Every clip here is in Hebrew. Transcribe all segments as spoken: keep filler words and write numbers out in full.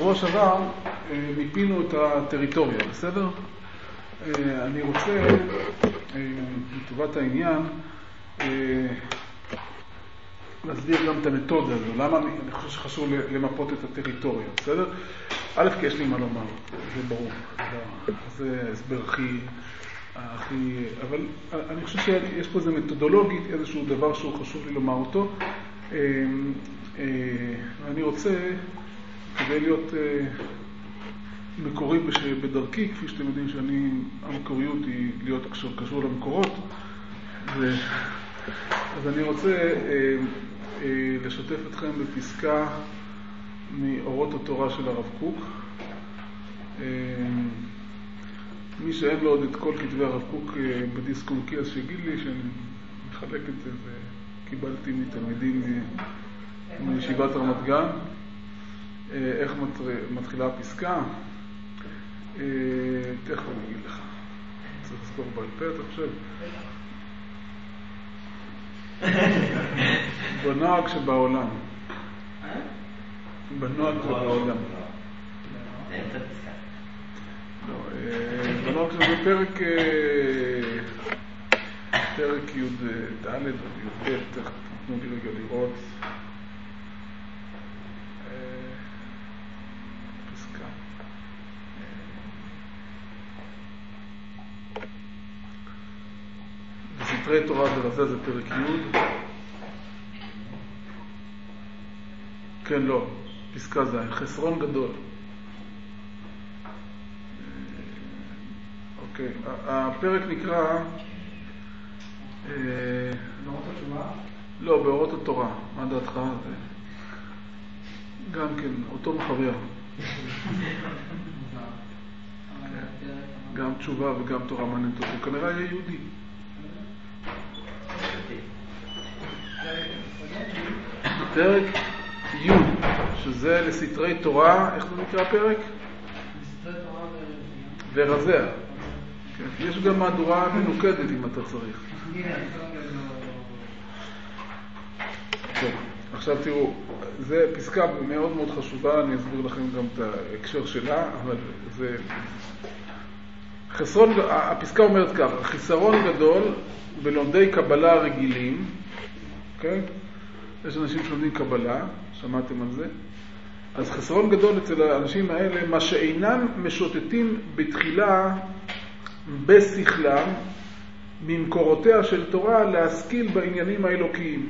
שבוע שעבר מיפינו את הטריטוריה, בסדר? אני רוצה, לטובת העניין, להסביר גם את המתודה הזו. למה אני, אני חושב שחשוב למפות את הטריטוריה, בסדר? א', כי יש לי מה לומר, זה ברור. זה הסבר הכי, הכי... אבל אני חושב שיש פה איזה מתודולוגית, איזשהו דבר שהוא חשוב לי לומר אותו. אני רוצה, כדי להיות מקורי בדרכי, כפי שאתם יודעים שאני, המקוריות היא להיות קשור למקורות, ו... אז אני רוצה אה, אה, לשתף אתכם בפסקה מאורות התורה של הרב קוק. אה, מי שאין לו עוד את כל כתבי הרב קוק אה, בדיסק און-קי, אז שיגיד לי שאני מחלק את זה, וקיבלתי מתלמידים אה, מישיבת רמת גן. אה, איך מתחילה הפסקה? אה, תכף אני אגיד לך. צריך לזכור בעל פה, אתה חושב? בנוהג שבעולם. בנוהג שבעולם. בנוהג שזה פרק פרק י' ד' או י' ב', תנו לי רגע לראות. פסקה. בסתרי תורה ורזה זה פרק י'. כן, לא. פסקה ז', חסרון גדול. אוקיי. הפרק נקרא... באורות התורה? לא, באורות התורה. מה דעתך? גם כן, אותו מחבר. גם תשובה וגם תורה מעניינת אותו. הוא כנראה יהיה יהודי. פרק י', שזה לסתרי תורה, איך זה נקרא פרק? לסתרי תורה ורזיה. יש גם מהדורה מנוקדת אם אתה צריך. טוב, עכשיו תראו, זו פסקה מאוד מאוד חשובה, אני אסביר לכם גם את ההקשר שלה, אבל זה... חסרון, הפסקה אומרת ככה, חיסרון גדול בלומדי קבלה רגילים, אוקיי? יש אנשים שלומדים קבלה, שמעתם על זה? אז חסרון גדול אצל האנשים האלה, מה שאינם משוטטים בתחילה בשכלם, ממקורותיה של תורה, להשכיל בעניינים האלוקיים.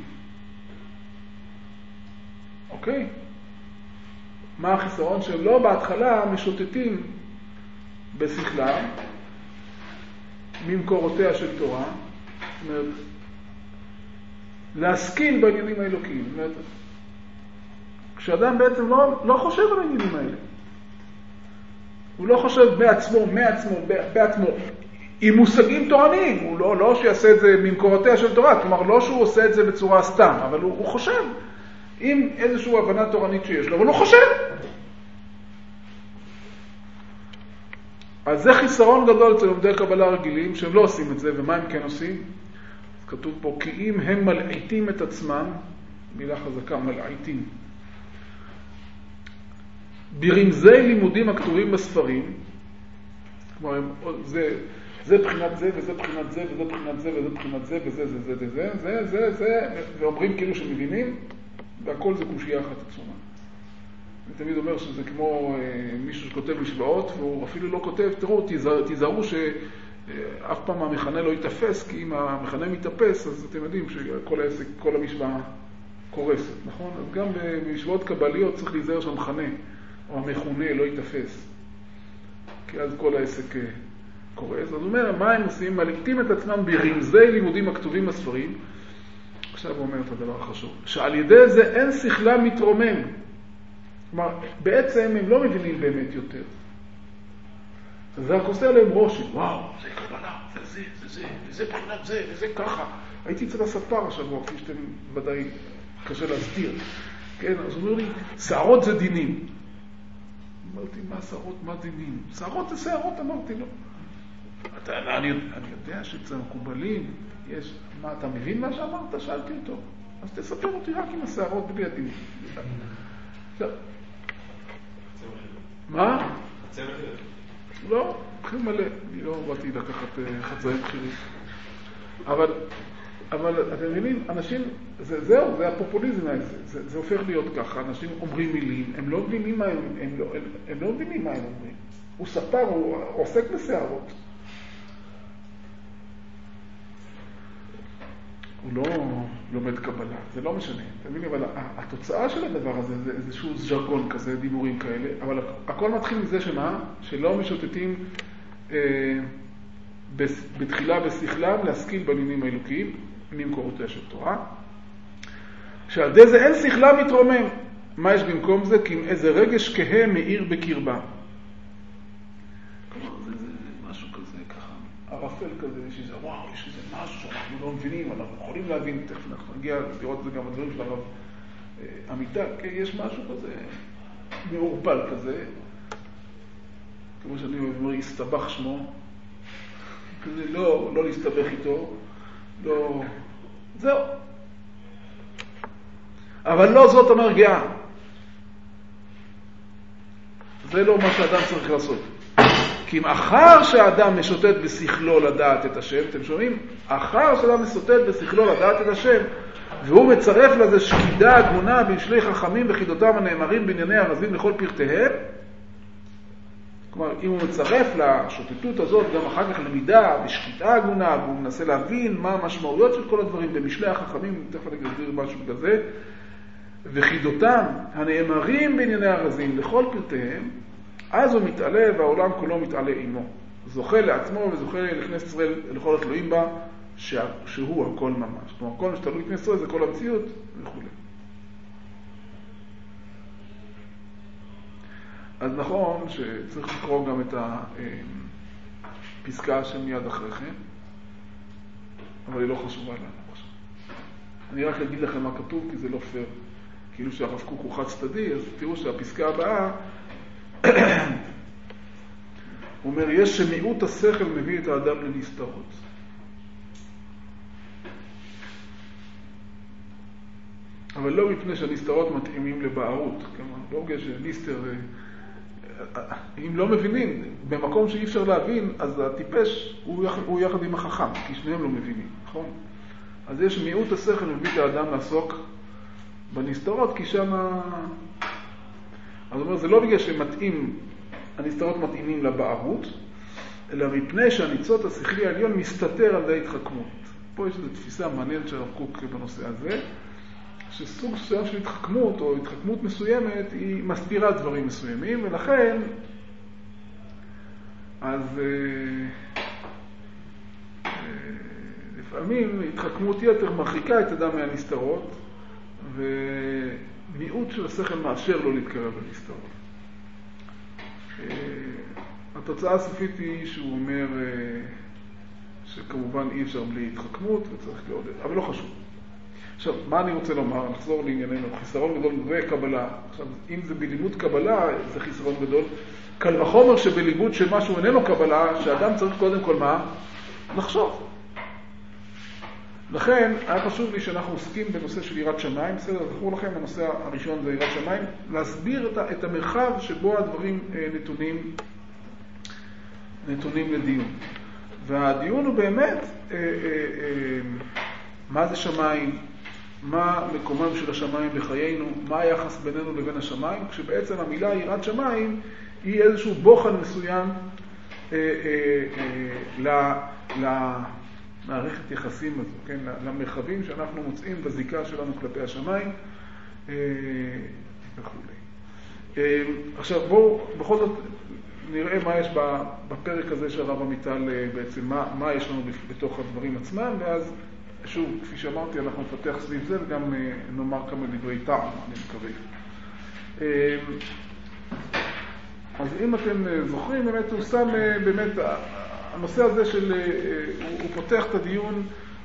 אוקיי? מה החיסרון? שהם לא בהתחלה משוטטים בשכלם, ממקורותיה של תורה, זאת אומרת, להשכיל בעניינים האלוקיים. זאת אומרת, כשאדם בעצם לא, לא חושב על העניינים האלה. הוא לא חושב בעצמו, מעצמו, בעצמו, עם מושגים תורניים. הוא לא, לא שיעשה את זה ממקורותיה של תורה, כלומר לא שהוא עושה את זה בצורה סתם, אבל הוא, הוא חושב עם איזושהי הבנה תורנית שיש לו, אבל הוא חושב. אז זה חיסרון גדול אצל לומדי קבלה רגילים, שהם לא עושים את זה, ומה הם כן עושים? כתוב פה, כי אם הם מלעיטים את עצמם, מילה חזקה, מלעיטים, ברמזי לימודים הכתובים בספרים, כלומר, זה, זה בחינת זה, וזה בחינת זה, וזה בחינת זה, וזה בחינת זה, וזה, זה, זה, זה, זה, זה, זה, זה, ואומרים כאילו שמבינים, והכל זה קושיה אחת עצומה. אני תמיד אומר שזה כמו מישהו שכותב משוואות, והוא אפילו לא כותב, תראו, תיזהרו ש... אף פעם המכנה לא יתאפס, כי אם המכנה מתאפס, אז אתם יודעים שכל העסק, כל המשוואה קורסת, נכון? אז גם במשוואות קבליות צריך להיזהר שהמכנה או המכונה לא יתאפס, כי אז כל העסק קורס. אז הוא אומר, מה הם עושים? מלעיטים את עצמם ברמזי לימודים הכתובים בספרים. עכשיו הוא אומר את הדבר החשוב, שעל ידי זה אין שכלם מתרומם. כלומר, בעצם הם לא מבינים באמת יותר. זה רק עושה עליהם רושם, וואו, זה קבלה, זה זה, זה זה, וזה בחינת זה, וזה ככה. הייתי אצל הספר השבוע, כפי שאתם ודאי קשה להסתיר. כן, אז הוא אומר לי, שערות זה דינים. אמרתי, מה שערות, מה דינים? שערות זה שערות, אמרתי לו. אתה, אני, אני יודע שאצל מקובלים יש, מה, אתה מבין מה שאמרת? שאלתי אותו. אז תספר אותי רק עם השערות בלי הדינים. עכשיו, מה? חצבת אלף. לא, בכיר מלא. אני לא באתי לקחת חצאים בכירים. אבל, אבל אתם מבינים, אנשים, זה, זהו, זה הפופוליזם הזה. זה, זה הופך להיות ככה. אנשים אומרים מילים, הם לא מבינים מה הם, הם, לא, הם, הם לא מבינים מה הם אומרים. הוא ספר, הוא עוסק בסערות. הוא לא לומד קבלה, זה לא משנה. אתה מבין, אבל התוצאה של הדבר הזה זה איזשהו ז'רגון כזה, דיבורים כאלה, אבל הכל מתחיל מזה שמה? שלא משוטטים אה, בתחילה בשכלם להשכיל בעניינים האלוקיים, ממקורותיה של תורה. שעל ידי זה אין שכלם מתרומם. מה יש במקום זה? כי אם איזה רגש כהה מאיר בקרבה. כלומר, זה, זה משהו כזה ככה, ערפל כזה, שזה וואו, יש איזה משהו שאנחנו לא מבינים, אנחנו יכולים להבין, תכף אנחנו נגיע לראות את זה גם בדברים של הרב עמיטה, כי יש משהו כזה מעורפל כזה, כמו שאני אומר, יסתבך שמו, כזה לא, לא להסתבך איתו, לא, זהו. אבל לא זאת המרגיעה. זה לא מה שאדם צריך לעשות. כי אם אחר שהאדם משוטט בשכלו לדעת את השם, אתם שומעים? אחר שהאדם משוטט בשכלו לדעת את השם, והוא מצרף לזה שקידה הגמונה בין שלי חכמים וחידותם הנאמרים בענייני הרזים לכל פרטיהם, כלומר, אם הוא מצרף לשוטטות הזאת גם אחר כך למידה ושקידה הגמונה, והוא מנסה להבין מה המשמעויות של כל הדברים במשלי החכמים, תכף אני אסביר משהו כזה, וחידותם הנאמרים בענייני הרזים לכל פרטיהם, אז הוא מתעלה והעולם כולו מתעלה עמו. זוכה לעצמו וזוכה לכנסת ישראל לכל התלויים בה, שהוא הכל ממש. כלומר, כל מה שתלוי לכנסת ישראל זה כל המציאות וכו'. אז נכון שצריך לקרוא גם את הפסקה שמיד אחריכם, אבל היא לא חשובה לנו עכשיו. אני רק אגיד לכם מה כתוב, כי זה לא פייר. כאילו שהרב קוק הוא חד צדדי, אז תראו שהפסקה הבאה, הוא אומר, יש שמיעוט השכל מביא את האדם לנסתרות. אבל לא מפני שהנסתרות מתאימים לבערות. כלומר, לא בגלל שניסטר, אם לא מבינים, במקום שאי אפשר להבין, אז הטיפש הוא יחד, הוא יחד עם החכם, כי שניהם לא מבינים, נכון? אז יש מיעוט השכל מביא את האדם לעסוק בנסתרות, כי שם... אז הוא אומר, זה לא בגלל שמתאים, הנסתרות מתאימים לבערות, אלא מפני שהניצוץ השכלי העליון מסתתר על ידי התחכמות. פה יש איזו תפיסה מעניינת של הרב קוק בנושא הזה, שסוג מסוים של התחכמות או התחכמות מסוימת היא מסתירה דברים מסוימים, ולכן אז אה, אה, לפעמים התחכמות יתר מרחיקה את אדם מהנסתרות, ומיעוט של השכל מאשר לא להתקרב לנסתרות. אה, התוצאה הסופית היא שהוא אומר אה, שכמובן אי אפשר בלי התחכמות וצריך לעודד, אבל לא חשוב. עכשיו, מה אני רוצה לומר? נחזור לענייננו. חיסרון גדול וקבלה. עכשיו, אם זה בלימוד קבלה, זה חיסרון גדול. קל וחומר שבלימוד שמשהו איננו קבלה, שאדם צריך קודם כל מה? לחשוב. לכן, היה חשוב לי שאנחנו עוסקים בנושא של יראת שמיים. בסדר, זכור לכם, הנושא הראשון זה יראת שמיים. להסביר את, את המרחב שבו הדברים אה, נתונים, נתונים לדיון. והדיון הוא באמת, אה, אה, אה, מה זה שמיים? מה מקומם של השמיים בחיינו, מה היחס בינינו לבין השמיים, כשבעצם המילה יראת שמיים היא איזשהו בוחן מסוים אה, אה, אה, למערכת יחסים הזו, כן? למרחבים שאנחנו מוצאים בזיקה שלנו כלפי השמיים אה, וכו'. אה, עכשיו בואו בכל זאת נראה מה יש בפרק הזה של הרב עמיטל, בעצם מה, מה יש לנו בתוך הדברים עצמם, ואז שוב, כפי שאמרתי, אנחנו נפתח סביב זה וגם נאמר כמה דברי טעם, אני מקווה. אז אם אתם זוכרים, באמת הוא שם, באמת, הנושא הזה של, הוא פותח את הדיון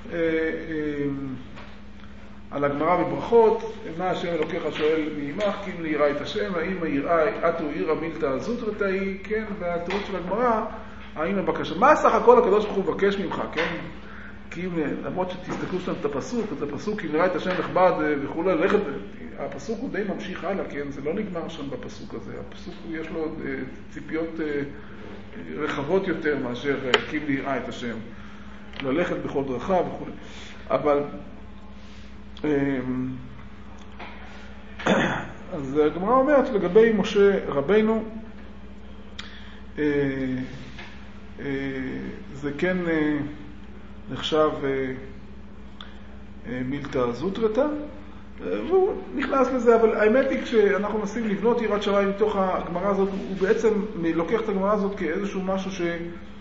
על הגמרא בברכות, מה השם אלוקיך שואל מעמך, כי אם ליראה את השם, האם היראה, אתו עירא מילתא זוטרתא היא, כן, והתירוץ של הגמרא, האם הבקשה, מה סך הכל הקדוש ברוך הוא מבקש ממך, כן? כי אם, למרות שתסתכלו שם את הפסוק, את הפסוק, אם נראה את השם נכבד וכו', ללכת, הפסוק הוא די ממשיך הלאה, כן? זה לא נגמר שם בפסוק הזה. הפסוק יש לו עוד ציפיות רחבות יותר מאשר כי אם נראה את השם. ללכת בכל דרכה וכו'. אבל אז הגמרא אומרת לגבי משה רבינו, זה כן נחשב מילתא זוטרתא, והוא נכנס לזה, אבל האמת היא כשאנחנו מנסים לבנות יראת שמיים מתוך הגמרא הזאת, הוא בעצם לוקח את הגמרא הזאת כאיזשהו משהו ש...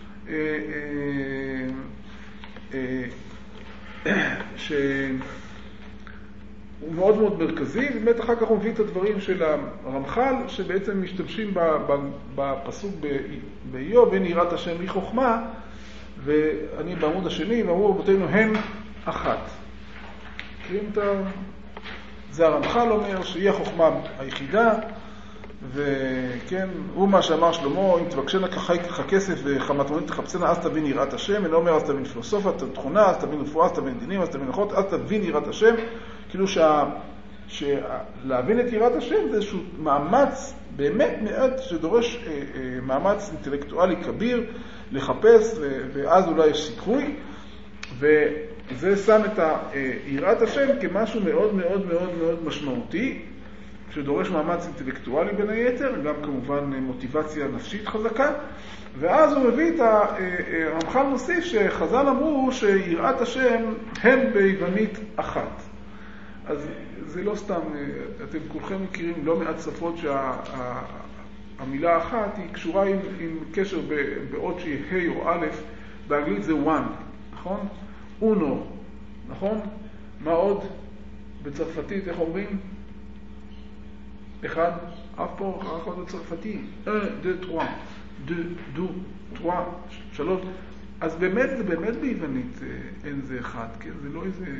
שהוא מאוד מאוד מרכזי, ובאמת אחר כך הוא מביא את הדברים של הרמח"ל, שבעצם משתמשים בפסוק באיוב, אין יראת השם היא חוכמה, ואני בעמוד השני, ואמרו רבותינו הן אחת. מכירים את ה... זה הרמח"ל אומר שהיא החוכמה היחידה, וכן, הוא מה שאמר שלמה, אם תבקשנה ככה כסף וחמתמונית תחפשנה, אז תבין יראת השם, אינו אומר אז תבין פילוסופיה, תכונה, אז תבין רפואה, אז תבין דינים, אז תבין הלכות, אז תבין יראת השם, כאילו שה... שלהבין את יראת השם זה איזשהו מאמץ באמת מעט שדורש אה, אה, מאמץ אינטלקטואלי כביר לחפש, ו... ואז אולי יש סיכוי, וזה שם את יראת השם כמשהו מאוד מאוד מאוד מאוד משמעותי, שדורש מאמץ אינטלקטואלי בין היתר, גם כמובן מוטיבציה נפשית חזקה, ואז הוא מביא את הרמח"ל מוסיף שחז"ל אמרו שיראת השם הן ביוונית אחת. אז זה לא סתם, אתם כולכם מכירים לא מעט שפות שהמילה אחת היא קשורה עם, עם קשר בעוד שהיא ה' או א', באנגלית זה one, נכון? אונו, נכון? מה עוד? בצרפתית איך אומרים? אחד, אף פה, אף פה בצרפתי. un, deux, trois, deux, deux, trois, שלוש. אז באמת, זה באמת ביוונית אין זה אחד, כן? זה לא איזה...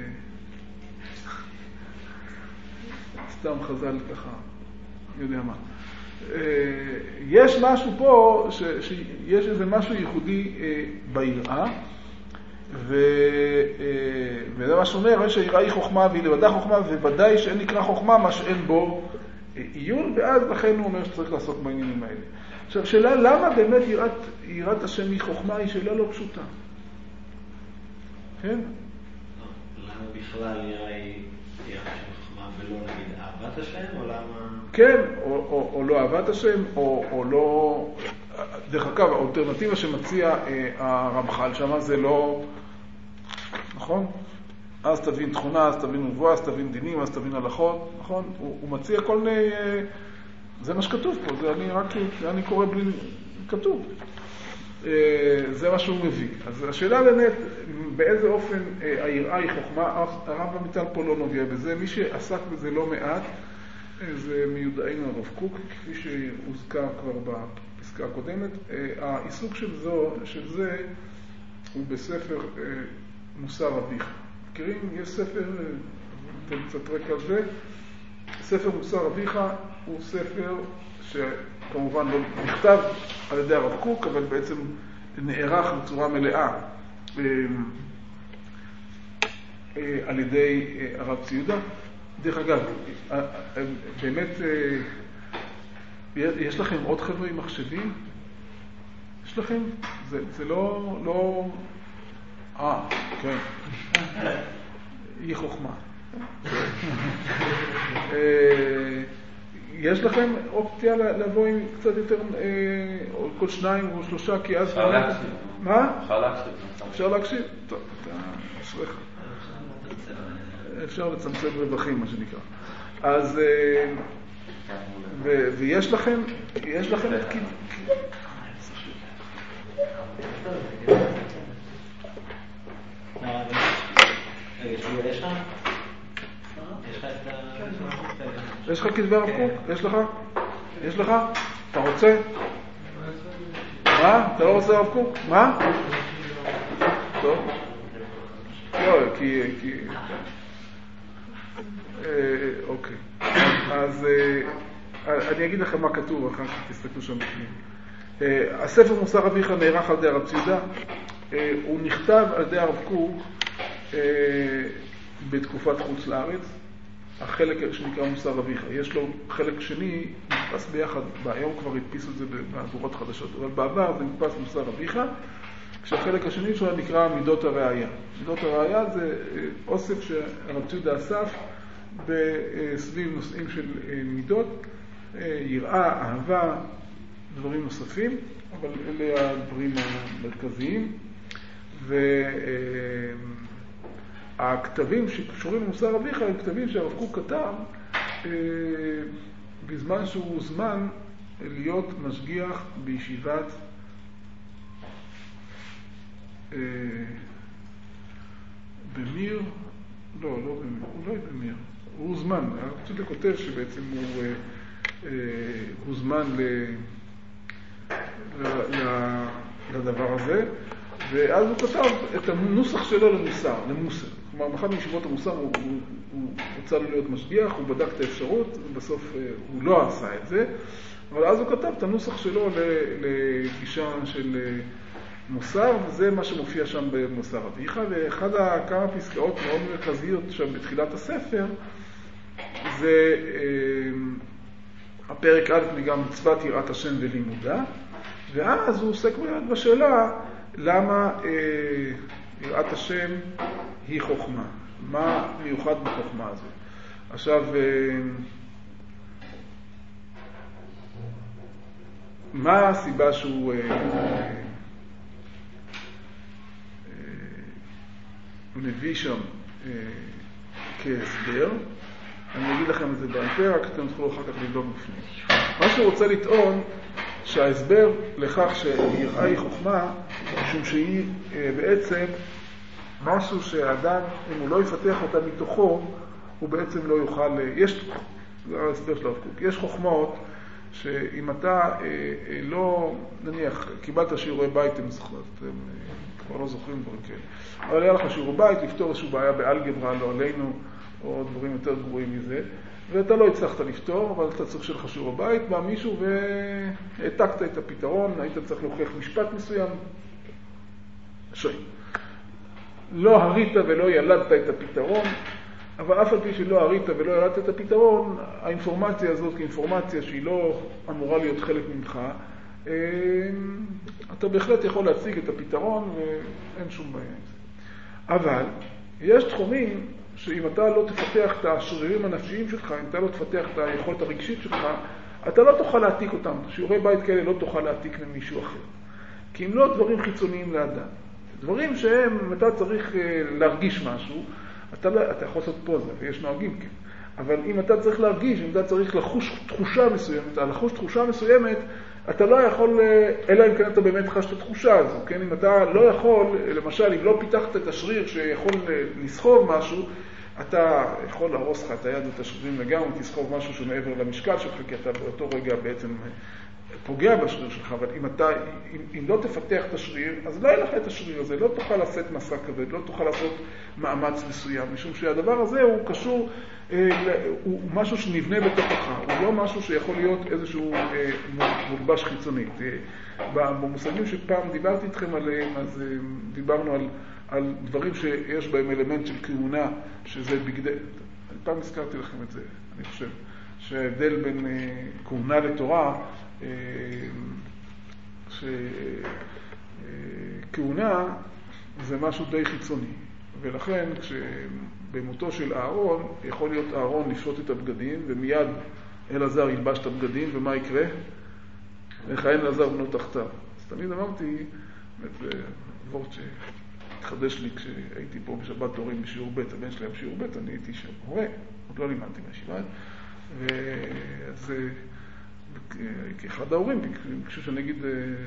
סתם חז"ל ככה, יודע מה. יש משהו פה, ש, שיש איזה משהו ייחודי ביראה, ו, וזה מה שאומר, שהיראה היא חוכמה והיא לבדה חוכמה, וודאי שאין נקרא חוכמה מה שאין בו עיון, ואז לכן הוא אומר שצריך לעסוק בעניינים האלה. עכשיו, שאלה למה באמת יראת, יראת השם היא חוכמה היא שאלה לא פשוטה. כן? למה בכלל יראה היא יראת השם חוכמה ולא נגיד אהבת השם, או למה... כן, או, או, או לא אהבת השם, או, או לא... דרך אגב, האלטרנטיבה שמציע אה, הרמח"ל שמה זה לא... נכון? אז תבין תכונה, אז תבין נבואה, אז תבין דינים, אז תבין הלכות, נכון? הוא, הוא מציע כל מיני... אה, זה מה שכתוב פה, זה אני רק... אני קורא בלי... כתוב. אה, זה מה שהוא מביא. אז השאלה באמת, באיזה אופן אה, היראה היא חוכמה, הרמב"ם מצד פה לא נוגע בזה. מי שעסק בזה לא מעט, זה מיודענו הרב קוק, כפי שהוזכר כבר בפסקה הקודמת. העיסוק של, זו, של זה הוא בספר מוסר אביך. מכירים? יש ספר, אתם קצת רקע על זה, ספר מוסר אביך הוא ספר שכמובן לא נכתב על ידי הרב קוק, אבל בעצם נערך בצורה מלאה על ידי הרב ציודה. דרך אגב, באמת, יש לכם עוד חבר'ה עם מחשבים? יש לכם? זה, זה לא, לא... אה, כן. היא חוכמה. יש לכם אופציה לבוא עם קצת יותר, או כל שניים או שלושה, כי אז... אפשר להקשיב. מה? אפשר להקשיב. אפשר להקשיב? טוב, אתה אשריך. אפשר לצמצם רווחים, מה שנקרא. אז, ו, ויש לכם, יש לכם את כיוון. יש לך כתבי הרב קוק? יש לך? יש לך? אתה רוצה? מה? אתה לא רוצה הרב קוק? מה? טוב. לא, כי... אוקיי. אז אני אגיד לכם מה כתוב, אחר כך תסתכלו שם בפנים. הספר מוסר אביך נערך על ידי הרב ציודה, הוא נכתב על ידי הרב קוק בתקופת חוץ לארץ, החלק שנקרא מוסר אביך. יש לו חלק שני, נתפס ביחד, היום כבר הדפיסו את זה במהדורות חדשות, אבל בעבר זה נתפס מוסר אביך, כשהחלק השני שלו נקרא מידות הראייה. מידות הראייה זה אוסף שהרב ציודה אסף בסביב נושאים של מידות, יראה, אהבה, דברים נוספים, אבל אלה הדברים המרכזיים. והכתבים שקשורים למוסר אביך הם כתבים שהרב קוק כתב בזמן שהוא הוזמן להיות משגיח בישיבת במיר, לא, לא במיר, הוא לא במיר, הוא הוזמן, הרב ציודה כותב שבעצם הוא הוזמן לדבר הזה, ואז הוא כתב את הנוסח שלו למוסר, למוסר. כלומר, באחד מישיבות המוסר הוא, הוא, הוא רוצה להיות משגיח, הוא בדק את האפשרות, ובסוף הוא לא עשה את זה, אבל אז הוא כתב את הנוסח שלו לגישה של מוסר, וזה מה שמופיע שם במוסר אביך, ואחד כמה פסקאות מאוד מרכזיות שם בתחילת הספר, זה הפרק א' מגם מצוות יראת השם ולימודה, ואז הוא עוסק באמת בשאלה למה אה, יראת השם היא חוכמה, מה מיוחד בחוכמה הזו. עכשיו, אה, מה הסיבה שהוא אה, אה, מביא שם אה, כהסבר? אני אגיד לכם את זה בעל, רק אתם תוכלו אחר כך לבדוק בפנים. מה שהוא רוצה לטעון, שההסבר לכך שיראה היא חוכמה, משום שהיא בעצם משהו שהאדם, אם הוא לא יפתח אותה מתוכו, הוא בעצם לא יוכל, יש, זה ההסבר של הרב קוק, יש חוכמות שאם אתה לא, נניח, קיבלת שיעורי בית, אתם כבר לא זוכרים דברים כאלה, אבל היה לך שיעורי בית, לפתור איזושהי בעיה באלגברה, לא עלינו, או דברים יותר גרועים מזה, ואתה לא הצלחת לפתור, אבל אתה צריך שלך שיעור בית, בא מישהו והעתקת את הפתרון, היית צריך להוכיח משפט מסוים, שוי. לא הרית ולא ילדת את הפתרון, אבל אף על פי שלא הרית ולא ילדת את הפתרון, האינפורמציה הזאת כאינפורמציה שהיא לא אמורה להיות חלק ממך, אתה בהחלט יכול להציג את הפתרון ואין שום בעיה עם זה. אבל יש תחומים שאם אתה לא תפתח את השרירים הנפשיים שלך, אם אתה לא תפתח את היכולת הרגשית שלך, אתה לא תוכל להעתיק אותם. שיעורי בית כאלה לא תוכל להעתיק ממישהו אחר. כי אם לא דברים חיצוניים לאדם. דברים שהם, אם אתה צריך להרגיש משהו, אתה, לא, אתה יכול לעשות פוזה, ויש נוהגים כן. אבל אם אתה צריך להרגיש, אם אתה צריך לחוש תחושה מסוימת, לחוש תחושה מסוימת, אתה לא יכול, אלא אם כן אתה באמת חש את התחושה הזו, כן? אם אתה לא יכול, למשל, אם לא פיתחת את השריר שיכול לסחוב משהו, אתה יכול להרוס לך את היד ואת השרירים לגמרי, תסחוב משהו שמעבר למשקל שלך, כי אתה באותו רגע בעצם פוגע בשריר שלך, אבל אם אתה, אם, אם לא תפתח את השריר, אז לא יהיה לך את השריר הזה, לא תוכל לעשות מסע כבד, לא תוכל לעשות מאמץ מסוים, משום שהדבר הזה הוא קשור, אה, הוא משהו שנבנה בתוכך, הוא לא משהו שיכול להיות איזשהו אה, מולבש חיצונית. אה, במושגים שפעם דיברתי איתכם עליהם, אז אה, דיברנו על, על דברים שיש בהם אלמנט של כהונה, שזה בגדי... פעם הזכרתי לכם את זה, אני חושב, שההבדל בין אה, כהונה לתורה, שכהונה זה משהו די חיצוני, ולכן כשבמותו של אהרון יכול להיות אהרון לפשוט את הבגדים ומיד אלעזר ילבש את הבגדים, ומה יקרה? וכהן אלעזר בנו תחתיו. אז תמיד אמרתי, זה וורט שהתחדש לי כשהייתי פה בשבת הורים בשיעור ב', הבן שלהם בשיעור ב', אני הייתי שם הורה, עוד לא לימדתי מהשיבה, ואז כאחד ההורים ביקשו שאני אגיד,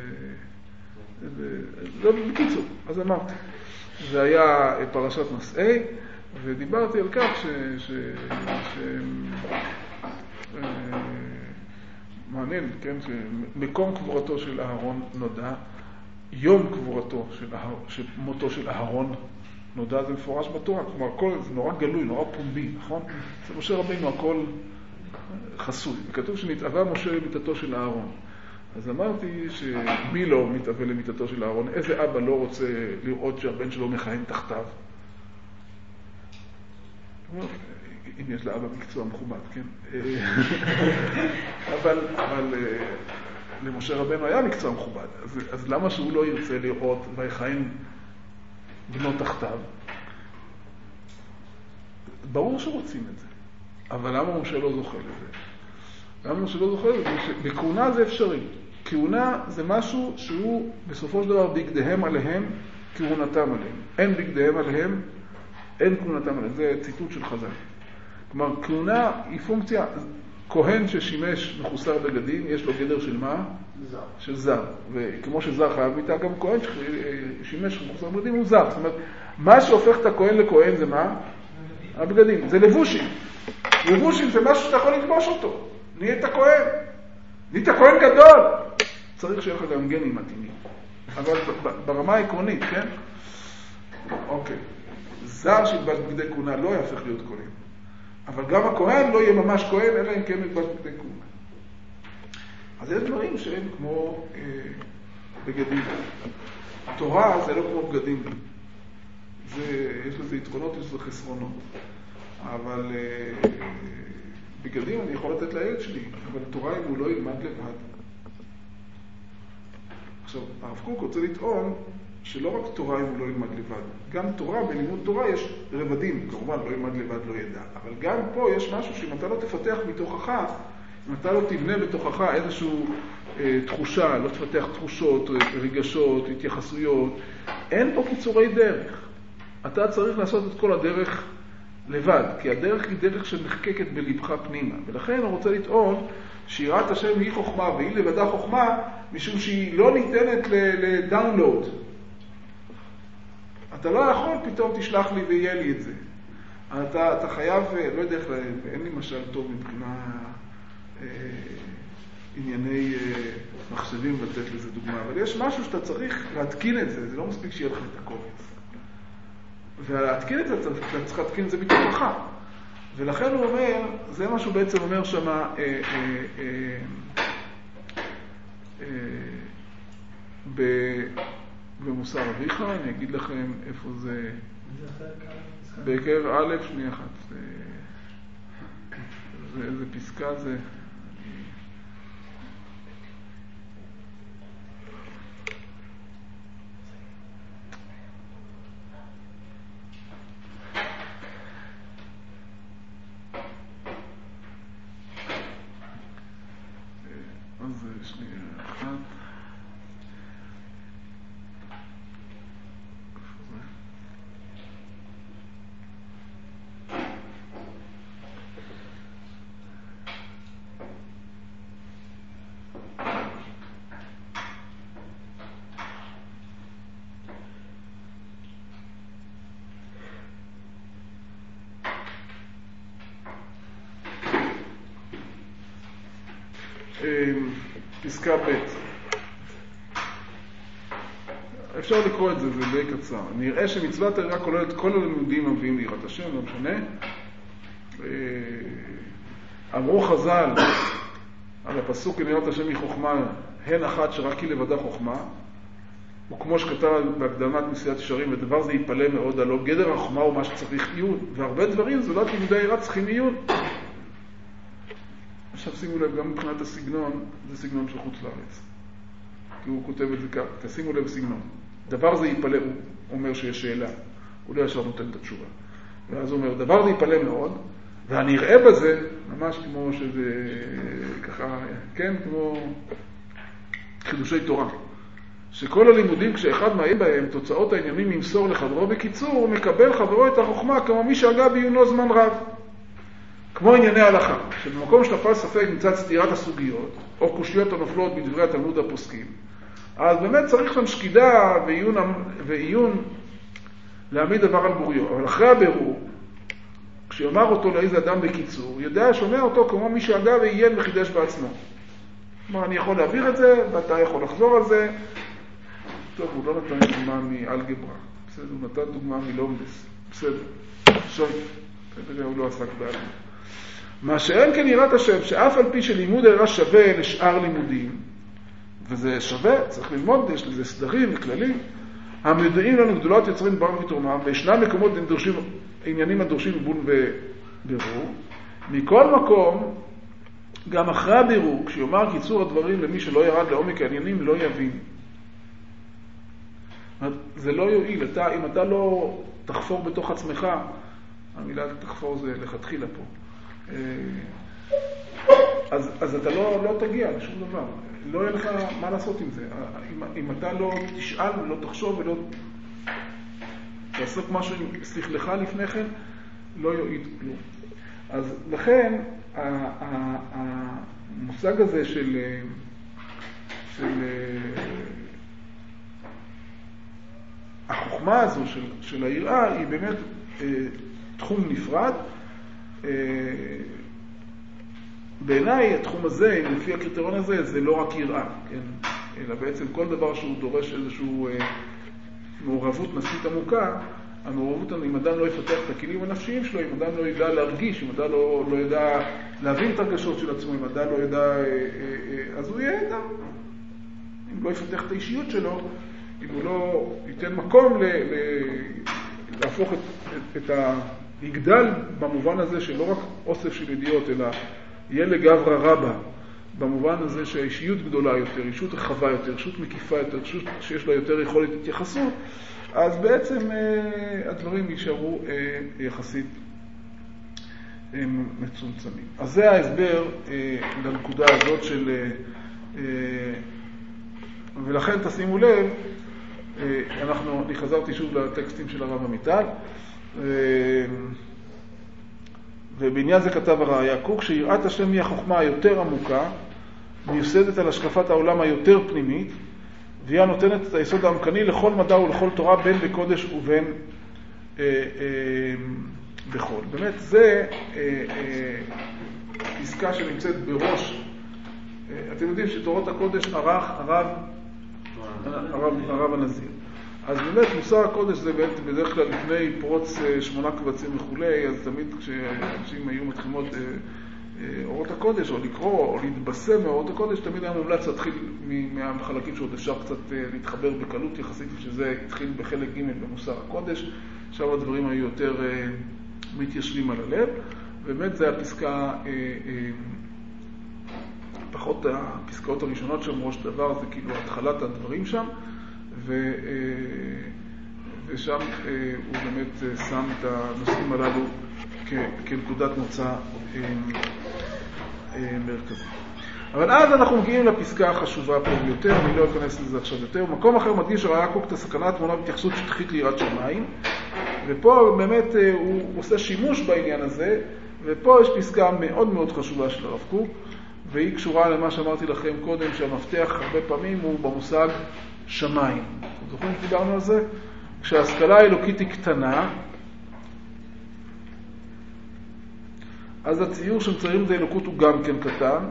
לא בקיצור, אז אמרתי, זה היה פרשת מסעי, ודיברתי על כך ש... ש... ש... מעניין, כן, שמקום קבורתו של אהרון נודע, יום קבורתו של אהרון, שמותו של אהרון נודע, זה מפורש בתורה, כלומר, הכל, זה נורא גלוי, נורא פומבי, נכון? זה משה רבינו, הכל חסוי. וכתוב שנתאווה משה למיטתו של אהרון. אז אמרתי שמי לא מתאווה למיטתו של אהרון? איזה אבא לא רוצה לראות שהבן שלו מכהן תחתיו? אם יש לאבא מקצוע מכובד, כן? אבל, אבל למשה רבנו היה מקצוע מכובד, אז, אז למה שהוא לא ירצה לראות ויכהן בנות תחתיו? ברור שרוצים את זה, אבל למה משה לא זוכה לזה? למה משה לא זוכה לזה? בכהונה זה אפשרי. כהונה זה משהו שהוא בסופו של דבר בגדיהם עליהם, כהונתם עליהם. אין בגדיהם עליהם, אין כהונתם עליהם. זה ציטוט של חז"ל. כלומר, כהונה היא פונקציה, כהן ששימש מחוסר בגדים, יש לו גדר של מה? זר. של זר. וכמו שזר חייב מיתה, גם כהן ששימש מחוסר בגדים הוא זר. זאת אומרת, מה שהופך את הכהן לכהן זה מה? הבגדים. זה לבושים. לבושים זה משהו שאתה יכול לכבוש אותו. נהיית כהן. נהיית כהן גדול. צריך שיהיה לך גם גנים מתאימים. אבל ברמה העקרונית, כן? אוקיי. זר שילבש בגדי כהונה לא יהפך להיות כהן. אבל גם הכהן לא יהיה ממש כהן, אלא אם כן ילבש בגדי כהונה. אז יש דברים שהם כמו אה, בגדים. תורה זה לא כמו בגדים. זה, יש לזה יתרונות, יש לזה חסרונות. אבל אה, בגדים אני יכול לתת לילד שלי, אבל תורה אם הוא לא ילמד לבד. עכשיו, הרב קוק רוצה לטעון שלא רק תורה אם הוא לא ילמד לבד. גם תורה, בלימוד תורה יש רבדים, כמובן לא ילמד לבד לא ידע. אבל גם פה יש משהו שאם אתה לא תפתח מתוכך, אם אתה לא תבנה בתוכך איזושהי אה, תחושה, לא תפתח תחושות, רגשות, התייחסויות, אין פה קיצורי דרך. אתה צריך לעשות את כל הדרך לבד, כי הדרך היא דרך שנחקקת בלבך פנימה. ולכן הוא רוצה לטעון שיראת השם היא חוכמה, והיא לבדה חוכמה, משום שהיא לא ניתנת לדאונלוד. אתה לא יכול, פתאום תשלח לי ויהיה לי את זה. אתה, אתה חייב, לא יודע איך, אין לי משל טוב מבחינה אה, ענייני אה, מחשבים לתת לזה דוגמה, אבל יש משהו שאתה צריך להתקין את זה, זה לא מספיק שיהיה לך את הקובץ. ולהתקין את זה, אתה צריך להתקין את זה בתוכך. ולכן הוא אומר, זה מה שהוא בעצם אומר שם, אה, אה, אה, אה, ב... במוסר אביך, אני אגיד לכם איפה זה, בעיקר א', שנייה אחת, זה, איזה פסקה זה, אז שנייה אחת, פסקה ב'. אפשר לקרוא את זה, זה די קצר. נראה שמצוות היראה כוללת כל הלימודים המביאים ליראת השם, לא משנה. אמרו חז"ל על הפסוק יראת השם היא חוכמה, הן אחת שרק היא לבדה חוכמה, וכמו שכתב בהקדמת מסיעת ישרים, הדבר זה ייפלא מאוד, הלא גדר החוכמה הוא מה שצריך עיון, והרבה דברים זולת לימודי היראה צריכים עיון. עכשיו שימו לב, גם מבחינת הסגנון, זה סגנון של חוץ לארץ. כי הוא כותב את זה כך, תשימו לב סגנון. דבר זה ייפלא, הוא אומר שיש שאלה. הוא לא ישר נותן את התשובה. ואז הוא אומר, דבר זה ייפלא מאוד, ואני אראה בזה, ממש כמו שזה, ככה, כן, כמו חידושי תורה. שכל הלימודים, כשאחד מעיין בהם, תוצאות העניינים ימסור לחברו בקיצור, מקבל חברו את החוכמה כמו מי שהגה בעיונו זמן רב. כמו ענייני הלכה, שבמקום שנפל ספק מצד סתירת הסוגיות, או קושיות הנופלות בדברי התלמוד הפוסקים, אז באמת צריך שם שקידה ועיון, ועיון להעמיד דבר על בוריו. אבל אחרי הבירור, כשיאמר אותו לאיזה אדם בקיצור, ידע שומע אותו כמו מי שהגה ועיין וחידש בעצמו. כלומר, אני יכול להעביר את זה, ואתה יכול לחזור על זה. טוב, הוא לא נתן דוגמה מאלגברה. בסדר, הוא נתן דוגמה מלומדס. בסדר. שוי. כנראה הוא לא עסק באלגברה. מה שאין כן יראת השם, שאף על פי שלימוד היראה שווה לשאר לימודים, וזה שווה, צריך ללמוד, יש לזה סדרים וכללים, המדעים לנו גדולות יוצרים בר ותרומם, וישנם מקומות דורשים עניינים הדורשים ליבון ובירור. מכל מקום, גם אחרי הבירור, כשיאמר קיצור הדברים למי שלא ירד לעומק העניינים, לא יבין. זה לא יועיל. אתה, אם אתה לא תחפור בתוך עצמך, המילה תחפור זה לכתחילה פה, אז, אז אתה לא, לא תגיע לשום דבר. לא יהיה לך מה לעשות עם זה. אם, אם אתה לא תשאל ולא תחשוב ולא תעסוק משהו עם שכלך לפני כן, לא יועיל כלום. אז לכן, המושג הזה של, של החוכמה הזו של, של היראה היא באמת תחום נפרד. בעיניי התחום הזה, לפי הקריטריון הזה, זה לא רק יראה, כן? אלא בעצם כל דבר שהוא דורש איזשהו מעורבות נפשית עמוקה, המעורבות, אם אדם לא יפתח את הכלים הנפשיים שלו, אם אדם לא ידע להרגיש, אם אדם לא, לא ידע להבין את הרגשות של עצמו, אם אדם לא ידע, אז הוא יהיה אדם. אם לא יפתח את האישיות שלו, אם הוא לא ייתן מקום ל, ל, להפוך את, את, את ה... יגדל במובן הזה שלא רק אוסף של ידיעות, אלא יהיה לגברא רבא, במובן הזה שהאישיות גדולה יותר, אישיות רחבה יותר, אישיות מקיפה יותר, אישיות שיש לה יותר יכולת התייחסות, אז בעצם אה, הדברים יישארו אה, יחסית אה, מצומצמים. אז זה ההסבר אה, לנקודה הזאת של... אה, אה, ולכן תשימו לב, אה, אנחנו, אני חזרתי שוב לטקסטים של הרב עמיטל, אה, ובעניין זה כתב הראיה קוק, שיראת השם היא החוכמה היותר עמוקה, מיוסדת על השקפת העולם היותר פנימית, והיא נותנת את היסוד העמקני לכל מדע ולכל תורה, בין בקודש ובין אה, אה, בחול. באמת, זה אה, אה, פסקה שנמצאת בראש. אה, אתם יודעים שתורות הקודש ערך הרב, הרב, הרב הנזיר. אז באמת, מוסר הקודש זה באמת בדרך כלל לפני פרוץ אה, שמונה קבצים וכולי, אז תמיד כשאנשים היו מתחילים אה, אורות הקודש, או לקרוא, או להתבשם מאורות הקודש, תמיד היה מומלץ להתחיל מהחלקים שעוד אפשר קצת להתחבר בקלות יחסית, שזה התחיל בחלק ג' במוסר הקודש, שם הדברים היו יותר מתיישבים על הלב, באמת זה הפסקה, פחות הפסקאות הראשונות שם, ראש דבר, זה כאילו התחלת הדברים שם, ו, ושם הוא באמת שם את הנושאים הללו כנקודת מוצא מרכזית. אבל אז אנחנו מגיעים לפסקה החשובה פה ביותר, אני לא אכנס לזה עכשיו יותר. מקום אחר מדגיש הראיה קוק את הסכנה התמונה בהתייחסות שטחית ליראת שמיים, ופה באמת הוא עושה שימוש בעניין הזה, ופה יש פסקה מאוד מאוד חשובה של הרב קוק, והיא קשורה למה שאמרתי לכם קודם, שהמפתח הרבה פעמים הוא במושג שמיים. אתם זוכרים שדיברנו על זה? כשההשכלה האלוקית היא קטנה, אז הציור שמציירים את האלוקות הוא גם כן קטן.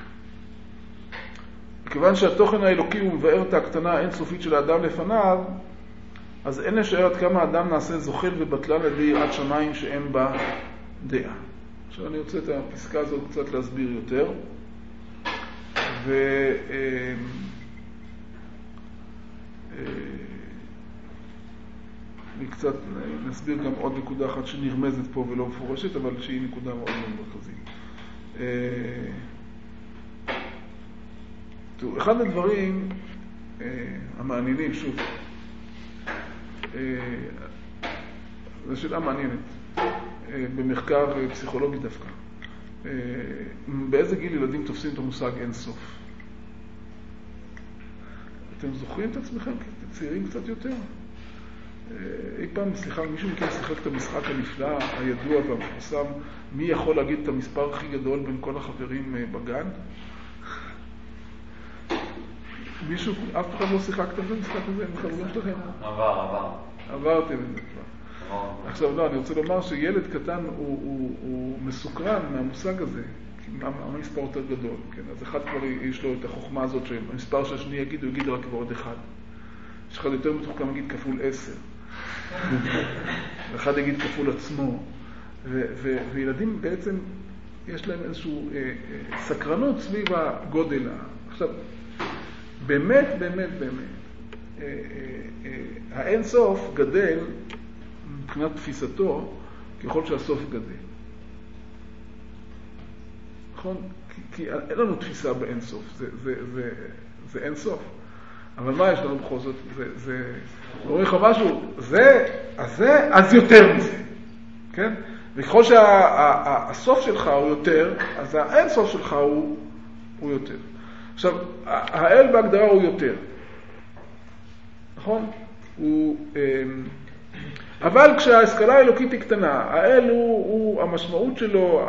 מכיוון שהתוכן האלוקי הוא מבאר את הקטנה האינסופית של האדם לפניו, אז אין לשער עד כמה האדם נעשה זוחל ובטלן על ידי יראת שמיים שאין בה דעה. עכשיו אני רוצה את הפסקה הזאת קצת להסביר יותר. ו... אני קצת נסביר גם עוד נקודה אחת שנרמזת פה ולא מפורשת, אבל שהיא נקודה מאוד מאוד מרכזית. אחד הדברים המעניינים, שוב, זו שאלה מעניינת, במחקר פסיכולוגי דווקא. באיזה גיל ילדים תופסים את המושג אין סוף? אתם זוכרים את עצמכם כצעירים קצת יותר? אי פעם, סליחה, מישהו מכם שיחק את המשחק הנפלא, הידוע והמפורסם, מי יכול להגיד את המספר הכי גדול בין כל החברים בגן? מישהו, אף אחד לא שיחקתם את המשחק הזה עם החברים שלכם? עבר, עבר. עברתם את זה כבר. עכשיו, לא, אני רוצה לומר שילד קטן הוא, הוא, הוא מסוקרן מהמושג הזה, כי המספר יותר גדול, כן? אז אחד כבר יש לו את החוכמה הזאת, שהמספר שהשני יגיד, הוא יגיד רק ועוד אחד. יש אחד יותר מתוחכם יגיד כפול עשר. ואחד יגיד כפול עצמו. ו- ו- וילדים בעצם יש להם איזשהו אה, אה, סקרנות סביב הגודל. עכשיו, באמת, באמת, באמת, אה, אה, אה, האין סוף גדל מבחינת תפיסתו ככל שהסוף גדל. נכון? כי, כי אין לנו תפיסה באין סוף, זה, זה, זה, זה אין סוף. אבל מה יש לנו בכל זאת? זה, זה, אומרים לך משהו, זה, אז זה, אז יותר מזה. כן? וככל שהסוף שלך הוא יותר, אז האין סוף שלך הוא, הוא יותר. עכשיו, האל בהגדרה הוא יותר. נכון? הוא, אבל כשההשכלה האלוקית היא קטנה, האל הוא, הוא המשמעות שלו,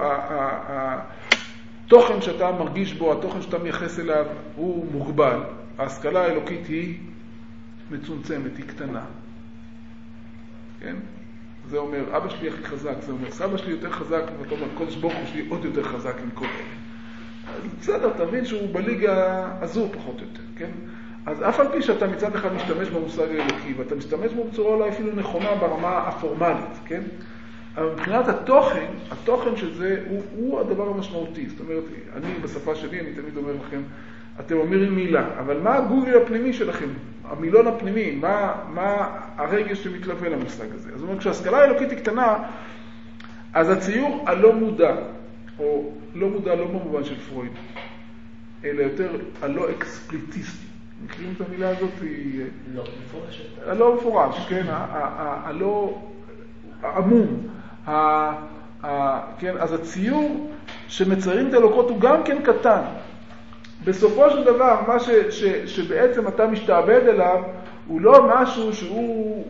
התוכן שאתה מרגיש בו, התוכן שאתה מייחס אליו, הוא מוגבל. ההשכלה האלוקית היא מצומצמת, היא קטנה. כן? זה אומר, אבא שלי הכי חזק, זה אומר, סבא שלי יותר חזק, ואתה אומר, קודש ברוך הוא שלי עוד יותר חזק מכל אלה. אז בסדר, תבין שהוא בליגה הזו פחות או יותר, כן? אז אף על פי שאתה מצד אחד משתמש במושג האלוקי, ואתה משתמש בו בצורה אולי אפילו נכונה ברמה הפורמלית, כן? אבל מבחינת התוכן, התוכן של זה הוא, הוא הדבר המשמעותי. זאת אומרת, אני בשפה שלי, אני תמיד אומר לכם, אתם אומרים מילה, אבל מה הגוגל הפנימי שלכם? המילון הפנימי, מה, מה הרגש שמתלווה למושג הזה? אז זאת אומרת, כשההשכלה האלוקית היא קטנה, אז הציור הלא מודע, או לא מודע לא במובן של פרויד, אלא יותר הלא אקספליטיסטי. מכירים את המילה הזאת? היא... לא מפורשת. הלא מפורש, כן, הלא עמום. כן, אז הציור שמציירים את האלוקות הוא גם כן קטן. בסופו של דבר, מה ש, ש, שבעצם אתה משתעבד אליו, הוא לא משהו שהוא...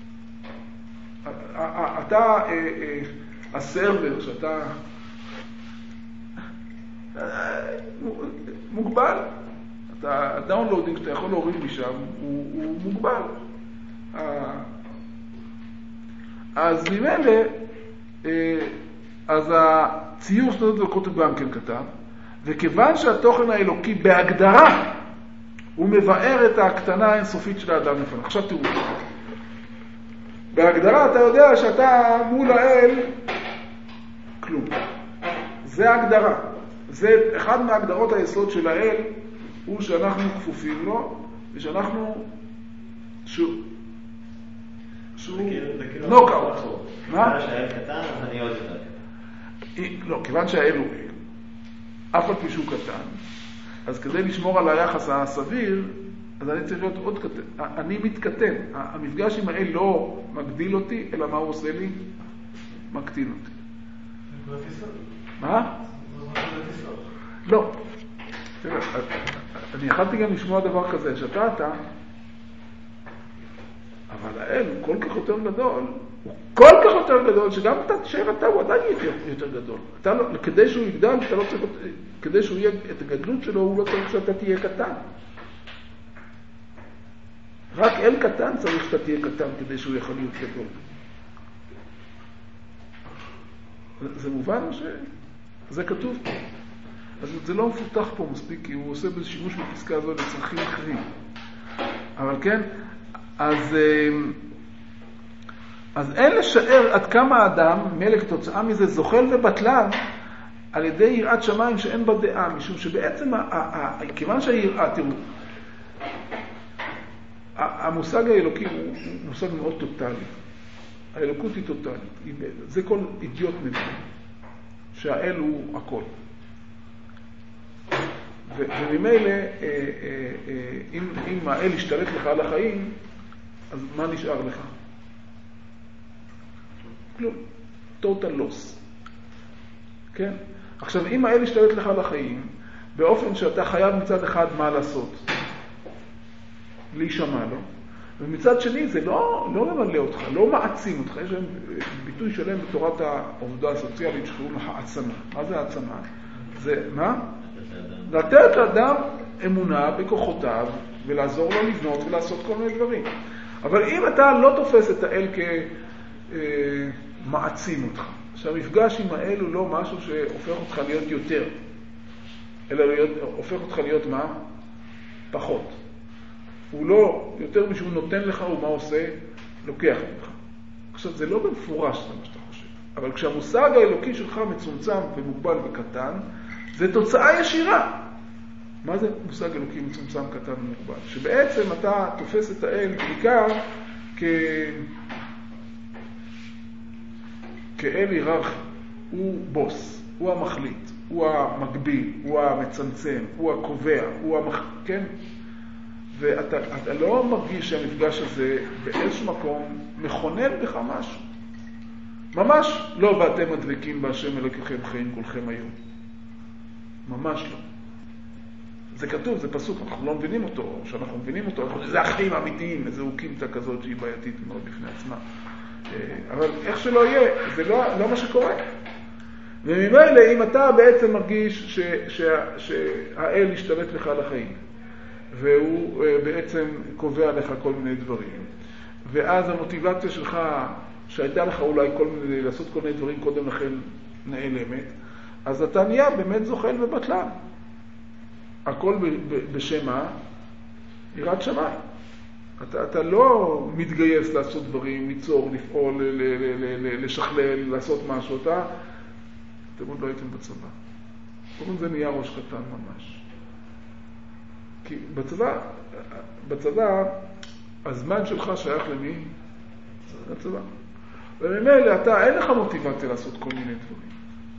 אתה, הסרבר, שאתה מוגבל. הדאונלודינג שאתה יכול להוריד משם, הוא, הוא מוגבל. אז ממילא, אז הציור של האלוקות הוא גם כן קטן, וכיוון שהתוכן האלוקי בהגדרה, הוא מבאר את ההקטנה האינסופית של האדם לפניו. עכשיו תראו, בהגדרה אתה יודע שאתה מול האל כלום. זה ההגדרה. זה אחד מההגדרות היסוד של האל, הוא שאנחנו כפופים לו, ושאנחנו שהוא שהוא נוקאוט. מה? שהאל קטן, אז אני עוד יותר קטן. לא, כיוון שהאל הוא אל, אף על פי שהוא קטן, אז כדי לשמור על היחס הסביר, אז אני צריך להיות עוד קטן. אני מתקטן. המפגש עם האל לא מגדיל אותי, אלא מה הוא עושה לי? מקטין אותי. מה? לא. אני יכלתי גם לשמוע דבר כזה, שאתה אתה, אבל האל הוא כל כך יותר גדול, הוא כל כך יותר גדול, שגם אתה תשאר אתה, הוא עדיין יותר, יותר גדול. אתה לא, כדי שהוא יגדל, אתה לא צריך, כדי שהוא יהיה את הגדלות שלו, הוא לא צריך שאתה תהיה קטן. רק אל קטן צריך שאתה תהיה קטן, כדי שהוא יכול להיות גדול. זה מובן שזה כתוב פה. אז זה לא מפותח פה מספיק, כי הוא עושה בשימוש בפסקה הזו לצרכים אחרים. אבל כן, אז, אז אין לשער עד כמה האדם, מלא כתוצאה מזה, זוחל ובטלן, על ידי יראת שמיים שאין בה דעה, משום שבעצם, כיוון שהיראה, תראו, המושג האלוקי הוא מושג מאוד טוטלי. האלוקות היא טוטלית. זה כל אידיוט מבין, שהאל הוא הכל. וממילא, אם, אם האל ישתלט לך על החיים, אז מה נשאר לך? כלום. total loss. כן? עכשיו, אם האל ישתלט לך על החיים, באופן שאתה חייב מצד אחד מה לעשות, להישמע לו, ומצד שני זה לא, לא ממלא אותך, לא מעצים אותך. יש להם ביטוי שלם בתורת העובדה הסוציאלית שקוראים לה העצמה. מה זה העצמה? זה, מה? לתת לאדם אמונה בכוחותיו ולעזור לו לבנות ולעשות כל מיני דברים. אבל אם אתה לא תופס את האל כמעצים אותך, שהמפגש עם האל הוא לא משהו שהופך אותך להיות יותר, אלא להיות, הופך אותך להיות מה? פחות. הוא לא יותר משהו נותן לך ומה עושה, לוקח ממך. עכשיו זה לא במפורש זה מה שאתה חושב, אבל כשהמושג האלוקי שלך מצומצם ומוגבל וקטן, זה תוצאה ישירה. מה זה מושג אלוקי מצומצם, קטן ומוגבל? שבעצם אתה תופס את האל בעיקר כ... כאל היררכי, הוא בוס, הוא המחליט, הוא המקביל, הוא המצמצם, הוא הקובע, הוא המח... כן? ואתה אתה לא מרגיש שהמפגש הזה באיזשהו מקום מכונן בך משהו. ממש לא, ואתם מדבקים בהשם אלוקיכם חיים כולכם היום. ממש לא. זה כתוב, זה פסוק, אנחנו לא מבינים אותו, או שאנחנו מבינים אותו, זה החיים האמיתיים, איזו אוקימתא כזאת שהיא בעייתית מאוד בפני עצמה. אבל איך שלא יהיה, זה לא, לא מה שקורה. וממילא, אם אתה בעצם מרגיש ש, ש, שהאל ישתלט לך על החיים, והוא בעצם קובע לך כל מיני דברים, ואז המוטיבציה שלך, שהייתה לך אולי כל מיני, לעשות כל מיני דברים קודם לכן נעלמת, אז אתה נהיה באמת זוחל ובטלן. הכל בשם מה? יראת שמיים. אתה, אתה לא מתגייס לעשות דברים, ליצור, לפעול, ל, ל, ל, ל, לשכלל, לעשות משהו. אתה, אתם עוד לא הייתם בצבא. קודם זה נהיה ראש קטן ממש. כי בצבא, בצבא, הזמן שלך שייך למי? לצבא. וממילא אתה, אין לך מוטיבציה לעשות כל מיני דברים.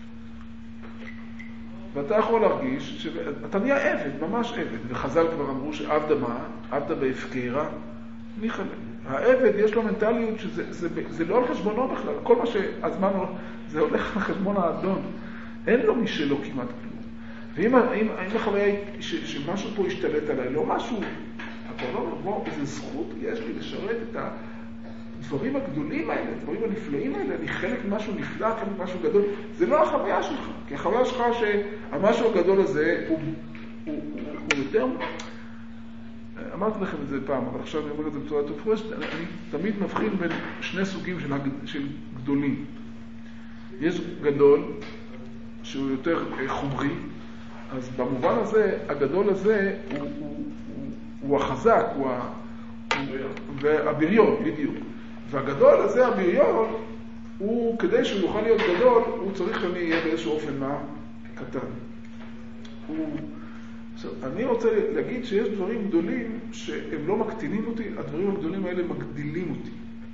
ואתה יכול להרגיש שאתה נהיה עבד, ממש עבד. וחז"ל כבר אמרו שעבדה מה? עבדה בהפקרה, ניחא. העבד יש לו מנטליות שזה זה, זה לא על חשבונו בכלל. כל מה שהזמן זה הולך על חשבון האדון. אין לו משלו כמעט כלום. ואם אם, אם החוויה שמשהו פה ישתלט עליי, לא משהו, אתה לא אומר, איזו זכות יש לי לשרת את הדברים הגדולים האלה, הדברים הנפלאים האלה, אני חלק ממשהו נפלא, חלק ממשהו גדול. זה לא החוויה שלך. כי החוויה שלך שהמשהו הגדול הזה הוא, הוא, הוא, הוא יותר... אמרתי לכם את זה פעם, אבל עכשיו אני אומר את זה בצורה תופרשת, אני תמיד מבחין בין שני סוגים של, של גדולים. יש גדול שהוא יותר חומרי, אז במובן הזה, הגדול הזה הוא, הוא, הוא, הוא החזק, הוא ה... והבריון, בדיוק. והגדול הזה, הבריון, הוא, כדי שהוא יוכל להיות גדול, הוא צריך שאני אהיה באיזשהו אופן מה? קטן. הוא... עכשיו, אני רוצה להגיד שיש דברים גדולים שהם לא מקטינים אותי, הדברים הגדולים האלה מגדילים אותי.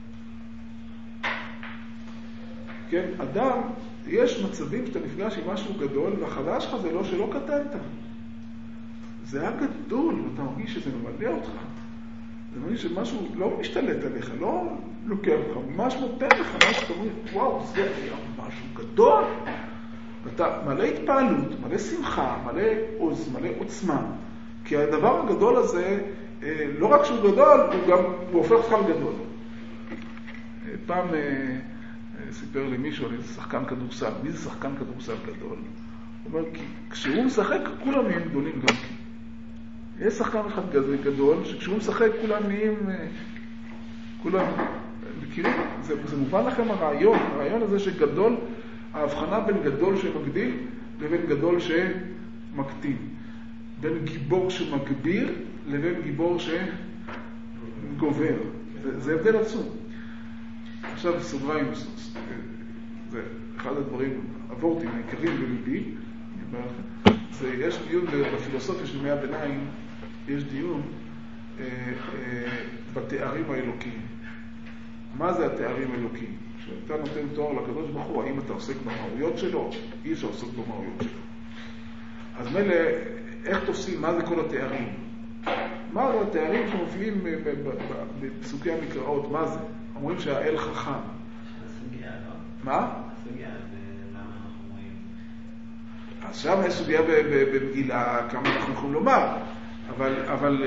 כן, אדם, יש מצבים שאתה נפגש עם משהו גדול, והחוויה שלך זה לא שלא קטנת. זה היה גדול, ואתה מרגיש שזה ממלא אותך. זה מרגיש שמשהו לא משתלט עליך, לא לוקח לך, ממש נותן לך, משהו שאתה אומר, וואו, זה היה משהו גדול. ואתה מלא התפעלות, מלא שמחה, מלא עוז, מלא עוצמה. כי הדבר הגדול הזה, לא רק שהוא גדול, הוא גם, הוא הופך אותך לגדול. פעם סיפר לי מישהו על איזה שחקן כדורסל. מי זה שחקן כדורסל גדול? הוא אומר, כי כשהוא משחק, כולם נהיים גדולים גם כן. יש שחקן אחד כזה גדול, שכשהוא משחק, כולם נהיים, כולם מכירים. זה, זה מובן לכם הרעיון, הרעיון הזה שגדול, ההבחנה בין גדול שמגדיל לבין גדול שמקטין. בין גיבור שמגביר לבין גיבור שגובר. זה, זה הבדל עצום. עכשיו סוגריים, זה אחד הדברים עבורתי, העיקריים בליבי. זה, יש דיון בפילוסופיה של ימי הביניים, יש דיון אה, אה, בתארים האלוקיים. מה זה התארים האלוקיים? כשאתה נותן תואר לקדוש ברוך הוא, האם אתה עוסק במהויות שלו? אי אפשר עוסק במהויות שלו. אז מילא, איך תופסים מה זה כל התארים? מה זה התארים שמופיעים בפסוקי המקראות? מה זה? אומרים שהאל חכם. הסוגיה, לא? מה? הסוגיה, זה למה אנחנו רואים. אז שם יש סוגיה במגילה, כמה אנחנו יכולים לומר. אבל, אבל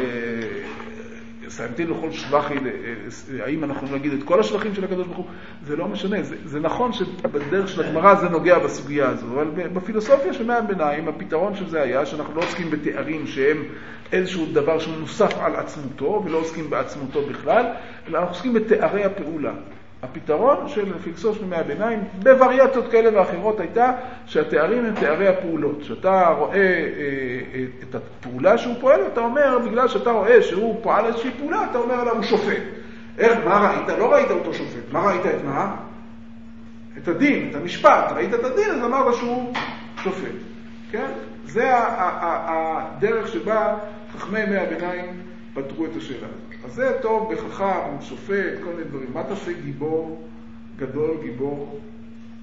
סיימתי לכל שבחי, האם אנחנו נגיד את כל השבחים של הקדוש ברוך הוא? זה לא משנה. זה, זה נכון שבדרך של הגמרא זה נוגע בסוגיה הזו, אבל בפילוסופיה של ימי הביניים, הפתרון של זה היה שאנחנו לא עוסקים בתארים שהם איזשהו דבר שמנוסף על עצמותו, ולא עוסקים בעצמותו בכלל, אלא אנחנו עוסקים בתארי הפעולה. הפתרון של הפילוסופיה של ימי הביניים, בווריאציות כאלה ואחרות, הייתה שהתארים הם תארי הפעולות. שאתה רואה את הפעולה שהוא פועל, אתה אומר, בגלל שאתה רואה שהוא פועל איזושהי פעולה, אתה אומר עליו הוא שופט. איך, מה ראית? לא ראית אותו שופט. מה ראית את מה? את הדין, את המשפט. ראית את הדין, אז אמרת שהוא שופט. כן? זה הדרך שבה חכמי ימי הביניים פתרו את השאלה. אז זה טוב בחכם, שופט, כל מיני דברים. מה תעשה גיבור גדול, גיבור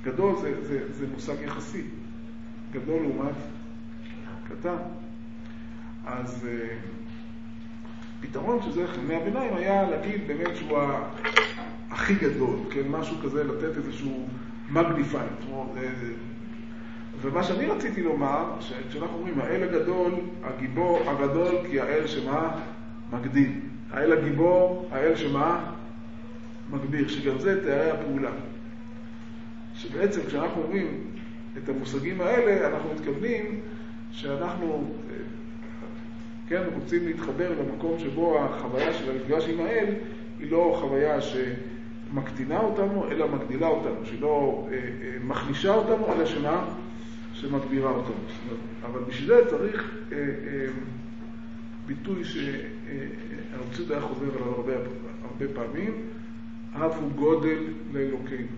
גדול זה, זה, זה מושג יחסי. גדול לעומת קטן. אז פתרון שזה ימי הביניים היה להגיד באמת שהוא הכי גדול, כן? משהו כזה, לתת איזשהו מגניפיינג. ומה שאני רציתי לומר, כשאנחנו אומרים, האל הגדול, הגיבור הגדול, כי האל שמה? מגדיל. האל הגיבור, האל שמה? מגביר, שגם זה תארי הפעולה. שבעצם כשאנחנו אומרים את המושגים האלה, אנחנו מתכוונים שאנחנו, כן, רוצים להתחבר למקום שבו החוויה של המפגש עם האל היא לא חוויה שמקטינה אותנו, אלא מגדילה אותנו, שהיא לא אה, אה, מחלישה אותנו, אלא שמה? שמגבירה אותנו. אבל בשביל זה צריך אה, אה, ביטוי שהרב היה חוזר עליו הרבה, הרבה פעמים, אהבו גודל לאלוקינו.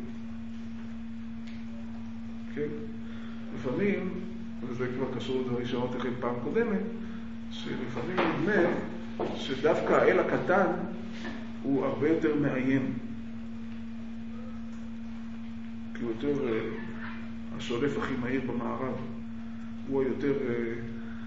כן? לפעמים, וזה כבר קשור לדברי שעות אחרי פעם קודמת, שלפעמים נדמה שדווקא האל הקטן הוא הרבה יותר מאיים. כי הוא יותר uh, השולף הכי מהיר במערב. הוא היותר... Uh,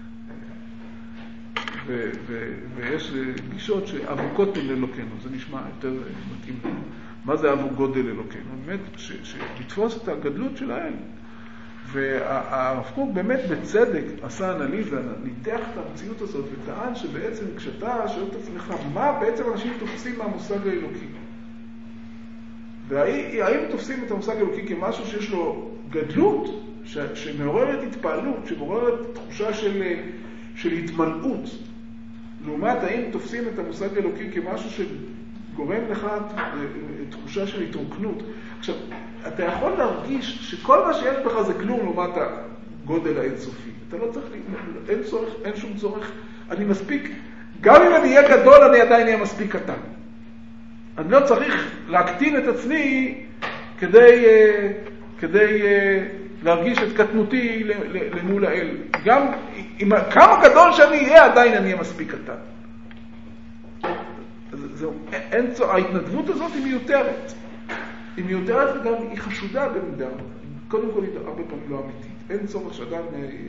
ו- ו- ויש גישות שאבוקות לאלוקינו, זה נשמע יותר מתאים לנו. מה זה אבו גודל אלוקינו? באמת, שלתפוס את הגדלות של האל. והרב קוק באמת בצדק עשה אנליזה, ניתח את המציאות הזאת וטען שבעצם כשאתה שואל את עצמך, מה בעצם אנשים תופסים מהמושג האלוקי? והאם תופסים את המושג האלוקי כמשהו שיש לו גדלות, ש- שמעוררת התפעלות, שמעוררת תחושה של, של התמלאות? לעומת האם תופסים את המושג האלוקי כמשהו שגורם לך תחושה של התרוקנות? עכשיו, אתה יכול להרגיש שכל מה שיש בך זה כלום לעומת הגודל האינסופי. אתה לא צריך, אין צורך, אין שום צורך. אני מספיק, גם אם אני אהיה גדול, אני עדיין אהיה מספיק קטן. אני לא צריך להקטין את עצמי כדי, כדי להרגיש את קטנותי למול האל. גם אם כמה גדול שאני אהיה, עדיין אני אהיה מספיק קטן. זה, אין צורך, ההתנדבות הזאת היא מיותרת. היא מיותרת וגם היא חשודה במידה. קודם כל היא הרבה פעמים לא אמיתית. אין צורך שאדם,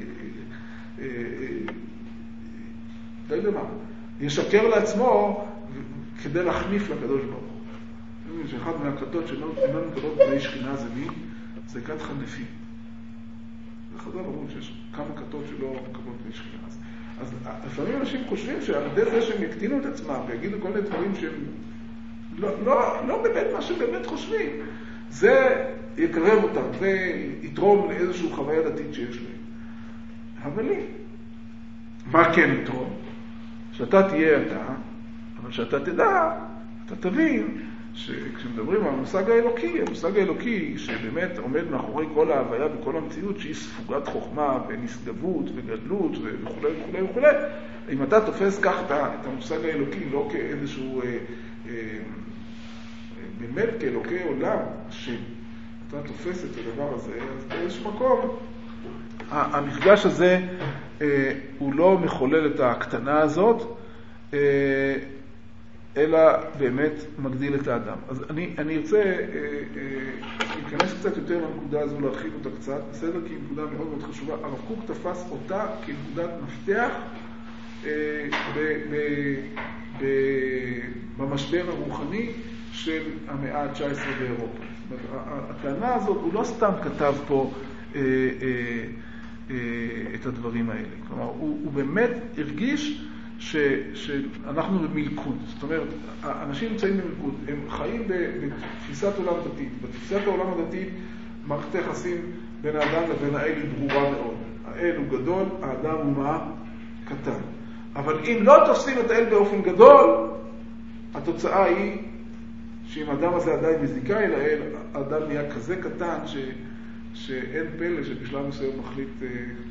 די למה, ישקר לעצמו כדי להחניף לקדוש ברוך הוא. שאחד מהכתות שאינן מקבלות בני שכינה זה מי? זה כת חנפי. וחז"ל אמרו שיש כמה כתות שלא מקבלות בני שכינה. אז לפעמים אנשים חושבים שעל ידי זה שהם יקטינו את עצמם ויגידו כל מיני דברים שהם לא, לא, לא באמת מה שבאמת חושבים. זה יקרב אותם, זה יתרום לאיזושהי חוויה דתית שיש להם. אבל לי, מה כן יתרום? שאתה תהיה אתה, אבל שאתה תדע, אתה תבין, שכשמדברים על המושג האלוקי, המושג האלוקי שבאמת עומד מאחורי כל ההוויה וכל המציאות, שהיא ספוגת חוכמה ונשגבות וגדלות וכו' וכו' וכו', אם אתה תופס כך את המושג האלוקי לא כאיזשהו... אה, אה, באמת כאלוקי עולם, שאתה תופס את הדבר הזה, אז באיזשהו מקום, המפגש הזה אה, הוא לא מחולל את הקטנה הזאת, אה, אלא באמת מגדיל את האדם. אז אני, אני ארצה אה, אה, להיכנס קצת יותר לנקודה הזו, להרחיב אותה קצת, בסדר? כי היא נקודה מאוד מאוד חשובה. הרב קוק תפס אותה כנקודת מפתח אה, ב, ב, ב, במשבר הרוחני, של המאה ה-תשע עשרה באירופה. זאת אומרת, הטענה הזאת, הוא לא סתם כתב פה אה, אה, אה, את הדברים האלה. כלומר, הוא, הוא באמת הרגיש ש, שאנחנו במלכוד. זאת אומרת, האנשים נמצאים במלכוד, הם חיים בתפיסת עולם דתית. בתפיסת העולם הדתית, מערכת היחסים בין האדם לבין האל היא ברורה מאוד. האל הוא גדול, האדם הוא מה? קטן. אבל אם לא תופסים את האל באופן גדול, התוצאה היא שאם האדם הזה עדיין מזיקה אל האל, האדם נהיה כזה קטן ש... שאין פלא שבשלב מסוים מחליט אה...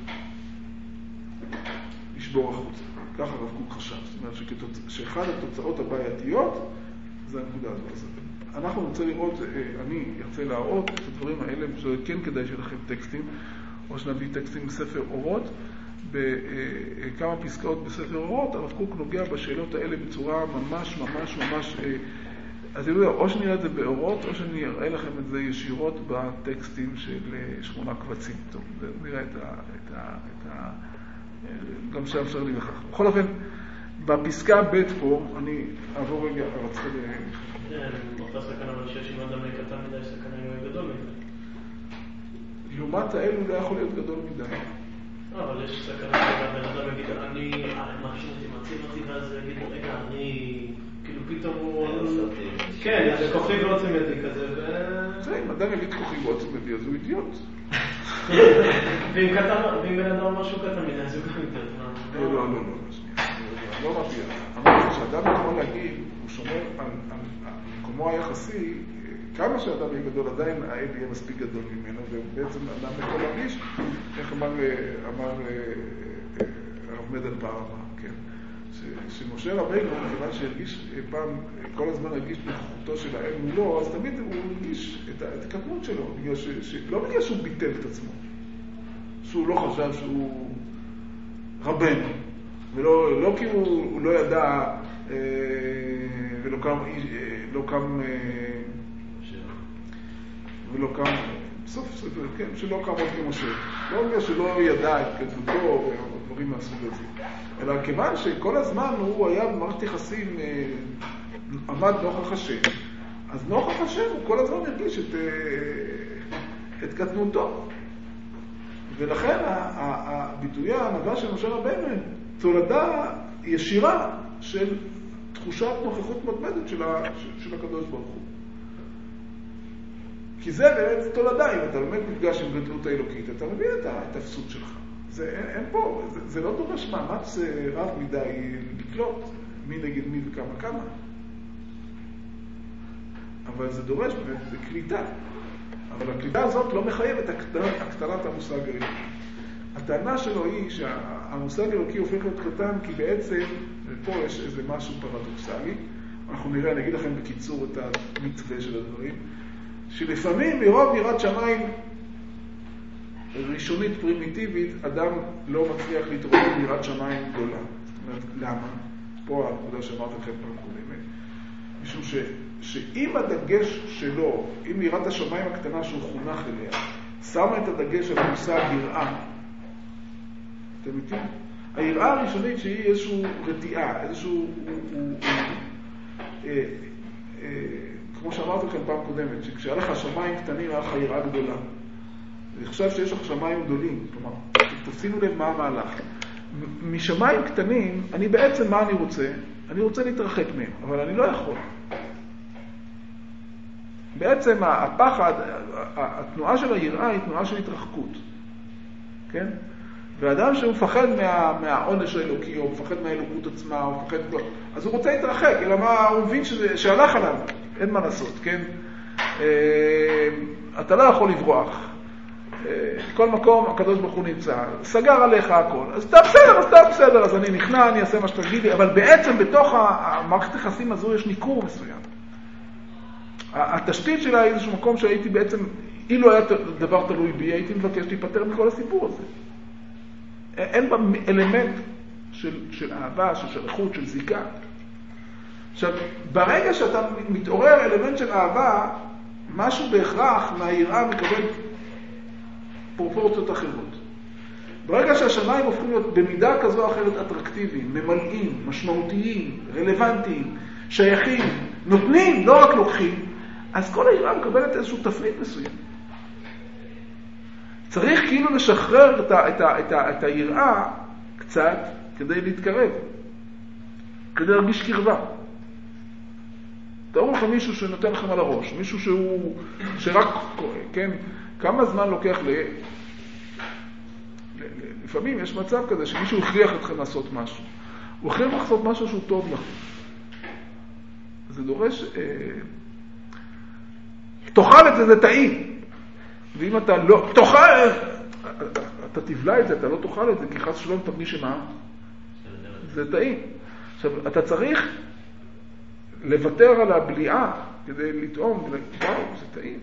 לשבור החוצה. ככה הרב קוק חשב. זאת אומרת שכתוצ... שאחד התוצאות הבעייתיות זה הנקודה הזו. אז אנחנו נרצה לראות, אה, אני ארצה להראות את הדברים האלה, שזה כן כדאי שלכם טקסטים, או שנביא טקסטים בספר אורות, בכמה פסקאות בספר אורות, הרב קוק נוגע בשאלות האלה בצורה ממש ממש ממש... אה, אז אני אומר, או שנראה את זה באורות, או שאני אראה לכם את זה ישירות בטקסטים של שמונה קבצים. טוב, נראה את ה... את ה, את ה גם שם אפשר לי לכך. בכל אופן, בפסקה ב' פה, אני אעבור רגע, רצה ל... כן, אותה סכנה, אבל שיש אם אדם קטן מדי, סכנה אם הוא גדול מדי. לעומת האלו לא יכול להיות גדול מדי. אבל יש סכנה שבן אדם יגיד, אני מרשים אותי, מציב אותי, ואז יגיד, רגע, אני... כאילו פתאום הוא... כן, זה כוחי ועוצם ידי כזה, ו... זה, אם אדם יגיד כוחי ועוצם ידי, אז הוא אידיוט. ואם בן אדם משהו קטן מדי, אז הוא גם אידיוט. לא, לא, לא, לא, לא אמרתי, אמרתי שאדם יכול להגיד, הוא שומר על מקומו היחסי, כמה שאדם יהיה גדול, עדיין האל יהיה מספיק גדול ממנו, ובעצם אדם יכול להרגיש, איך אמר הרב מדל פעם, כן, שמשה רבינו, כיוון שהרגיש פעם, כל הזמן הרגיש בנוכחותו של האל מולו, אז תמיד הוא הרגיש את הקטנות שלו, לא בגלל שהוא ביטל את עצמו, שהוא לא חשב שהוא רבנו, ולא לא כי הוא לא ידע, ולא קם, לא קם, ולא קם, בסוף, כן, שלא קם עוד כמשה. לא אומר שלא ידע את כתבותו או דברים מהסוג הזה. אלא כיוון שכל הזמן הוא היה במערכת יחסים, עמד נוכח השם, אז נוכח השם הוא כל הזמן הרגיש את, את קטנותו. ולכן הביטויי הענווה של משה רבנו הם תולדה ישירה של תחושת נוכחות מתמדת של, ה, של הקדוש ברוך הוא. כי זה באמת תולדה, אם אתה באמת מפגש עם גדלות האלוקית, אתה מבין את התפסות שלך. זה, אין, אין פה, זה, זה לא דורש מאמץ רב מדי לקלוט מי נגד מי וכמה כמה. אבל זה דורש באמת קליטה. אבל הקליטה הזאת לא מחייבת הקטנת המושג האלוקי. הטענה שלו היא שהמושג האלוקי הופך להיות קטן כי בעצם, ופה יש איזה משהו פרדוקסלי, אנחנו נראה, אני אגיד לכם בקיצור את המתווה של הדברים, שלפעמים מרוב יראת שמיים ראשונית פרימיטיבית, אדם לא מצליח להתרומם מיראת שמיים גדולה. זאת אומרת, למה? פה הנקודה שאמרתי לכם פעם קודמת. משום ש, שאם הדגש שלו, אם יראת השמיים הקטנה שהוא חונך אליה, שמה את הדגש על המושג יראה, אתם איתי? היראה הראשונית שהיא איזושהי רתיעה, איזשהו... הוא, הוא, אה, אה, כמו שאמרתי לכם פעם קודמת, שכשהיה לך שמיים קטנים, היה לך יראה גדולה. אני חושב שיש לך שמיים גדולים, כלומר, תשימו לב מה המהלך. משמיים קטנים, אני בעצם, מה אני רוצה? אני רוצה להתרחק מהם, אבל אני לא יכול. בעצם הפחד, התנועה של היראה היא תנועה של התרחקות. כן? ואדם שהוא מפחד מה, מהעונש האלוקי, או מפחד מהאלוקות עצמה, או מפחד... אז הוא רוצה להתרחק, אלא מה, הוא מבין שזה, שהלך עליו, אין מה לעשות, כן? אתה לא יכול לברוח. כל מקום הקדוש ברוך הוא נמצא, סגר עליך הכל, אז אתה בסדר, אז אתה בסדר, אז אני נכנע, אני אעשה מה שתגיד לי, אבל בעצם בתוך המערכת היחסים הזו יש ניכור מסוים. התשתית שלה היא איזשהו מקום שהייתי בעצם, אילו היה דבר תלוי בי, הייתי מבקש להיפטר מכל הסיפור הזה. אין בה אלמנט של, של אהבה, של שייכות, של זיקה. עכשיו, ברגע שאתה מתעורר אלמנט של אהבה, משהו בהכרח מהיראה מקבל פרופורציות אחרות. ברגע שהשמיים הופכים להיות במידה כזו או אחרת אטרקטיביים, ממלאים, משמעותיים, רלוונטיים, שייכים, נותנים, לא רק לוקחים, אז כל היראה מקבלת איזשהו תפנית מסוים. צריך כאילו לשחרר את, ה, את, ה, את, ה, את היראה קצת כדי להתקרב, כדי להרגיש קרבה. תראו לך מישהו שנותן לכם על הראש, מישהו שהוא, שרק, כן, כמה זמן לוקח ל... לפעמים יש מצב כזה שמישהו הכריח אתכם לעשות משהו. הוא הכריח לעשות משהו שהוא טוב לכם. זה דורש... אה... תאכל את זה, זה טעים. ואם אתה לא... תאכל... אתה תבלע את זה, אתה לא תאכל את זה, כי חס שלום תבני שמה. זה טעים. עכשיו, אתה צריך לוותר על הבליעה כדי לטעום, וואו, זה טעים.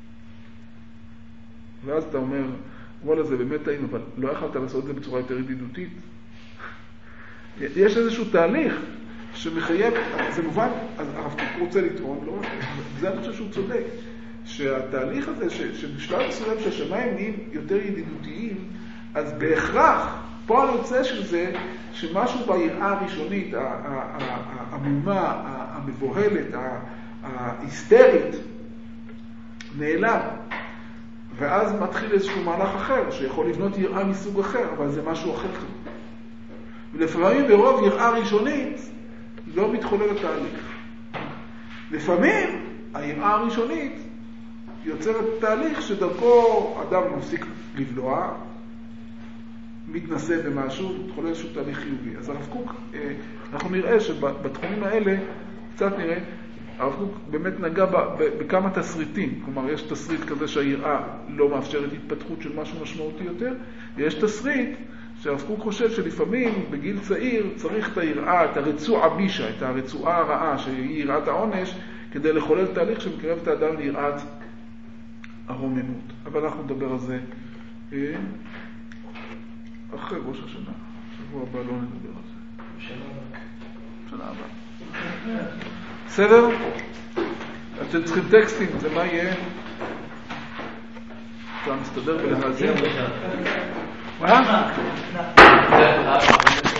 ואז אתה אומר, וואלה, זה באמת טעים, אבל לא יכולת לעשות את זה בצורה יותר ידידותית. יש איזשהו תהליך, שמחייב, זה מובן, אז הרב קוק רוצה לטעון, לא, זה אני חושב שהוא צודק, שהתהליך הזה, שבשלב מסוים שהשמיים נהיים יותר ידידותיים, אז בהכרח, פועל יוצא של זה, שמשהו ביראה הראשונית, העמומה, המבוהלת, ההיסטרית, נעלם. ואז מתחיל איזשהו מהלך אחר, שיכול לבנות יראה מסוג אחר, אבל זה משהו אחר. ולפעמים ברוב יראה ראשונית, לא מתחולל התהליך. לפעמים, היראה הראשונית יוצרת תהליך שדרכו אדם מפסיק לבלוע, מתנסה במשהו, מתחולל איזשהו תהליך חיובי. אז הרב קוק, אנחנו נראה שבתחומים האלה, קצת נראה, הרב קוק באמת נגע בכמה תסריטים. כלומר, יש תסריט כזה שהיראה לא מאפשרת התפתחות של משהו משמעותי יותר, ויש תסריט שהרב קוק חושב שלפעמים בגיל צעיר צריך את היראה, את הרצועה בישה, את הרצועה הרעה, שהיא יראת העונש, כדי לחולל תהליך שמקרב את האדם ליראת הרוממות. אבל אנחנו נדבר על זה אחרי ראש השנה. שבוע הבא לא נדבר על זה. שנה הבאה. שנה הבאה. בסדר? אתם צריכים טקסטים, זה מה יהיה? אתה מסתדר ולהזין. מה?